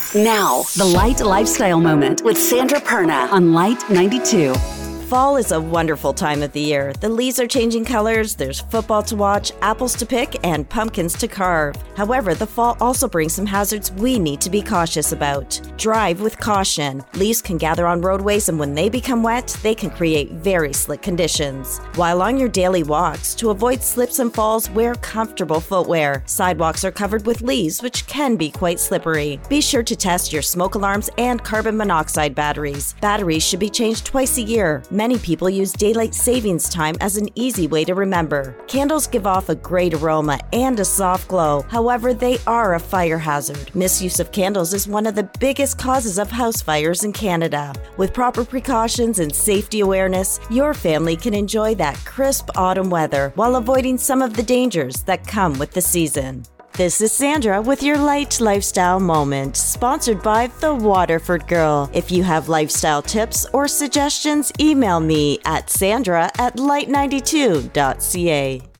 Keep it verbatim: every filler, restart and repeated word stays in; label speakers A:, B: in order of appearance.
A: Now, the Light Lifestyle Moment with Sandra Perna on Light ninety-two.
B: Fall is a wonderful time of the year. The leaves are changing colors, there's football to watch, apples to pick, and pumpkins to carve. However, the fall also brings some hazards we need to be cautious about. Drive with caution. Leaves can gather on roadways, and when they become wet, they can create very slick conditions. While on your daily walks, to avoid slips and falls, wear comfortable footwear. Sidewalks are covered with leaves, which can be quite slippery. Be sure to test your smoke alarms and carbon monoxide batteries. Batteries should be changed twice a year. Many people use daylight savings time as an easy way to remember. Candles give off a great aroma and a soft glow. However, they are a fire hazard. Misuse of candles is one of the biggest causes of house fires in Canada. With proper precautions and safety awareness, your family can enjoy that crisp autumn weather while avoiding some of the dangers that come with the season. This is Sandra with your Light Lifestyle Moment, sponsored by The Waterford Girl. If you have lifestyle tips or suggestions, email me at sandra at light ninety-two dot c a.